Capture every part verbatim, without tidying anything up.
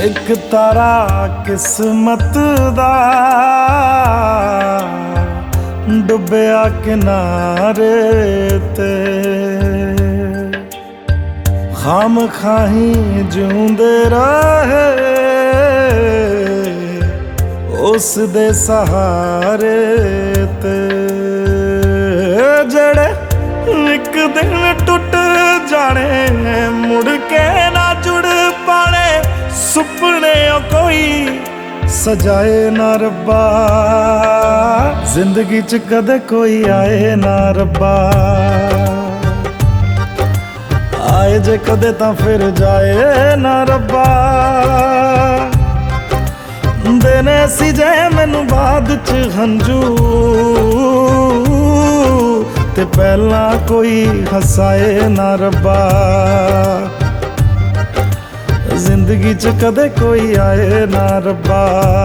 एक तारा किस्मत दा डुबिया किनारे ते खाम खाही जिउंदे रहे उस दे सहारे ते जड़े एक दिन टुट जाने मुड़ के ना जुड़ पाने सुपने कोई सजाए ना रब्बा जिंदगी च कदे कोई आए ना रब्बा आए जे कदे तां फिर जाए ना रब्बा देने सी जे मैनू बाद च हंजू ते पहला कोई हसाए ना रब्बा जिंदगी च कदे कोई आए ना रब्बा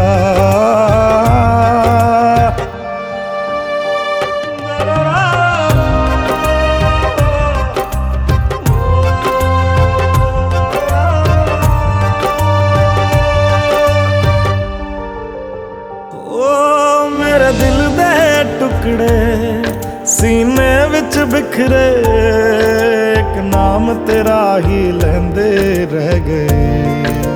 ओ मेरे दिल दे टुकड़े सीने विच बिखरे एक नाम तेरा ही लैंदे रह गए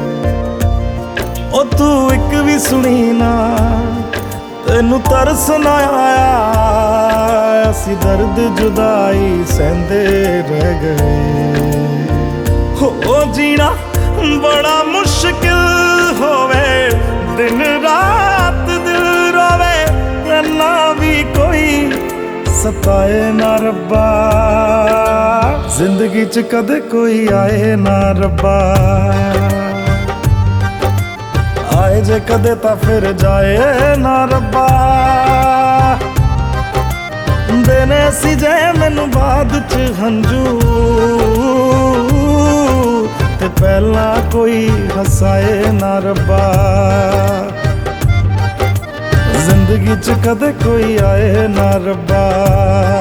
ओ तू एक भी सुनी ना तेनू तरस ना आया असी दर्द जुदाई सहंदे रह गए हो जीना बड़ा मुश्किल होवे दिन रात दिल रोवे ना भी कोई सताए ना रब्बा जिंदगी च कदे कोई आए ना रब्बा आए जे कदे ता फिर जाए ना रब्बा देने सी जे मैनू बाद च हंजू ते पहला कोई हसाए ना रब्बा जिंदगी च कदे कोई आए ना रब्बा।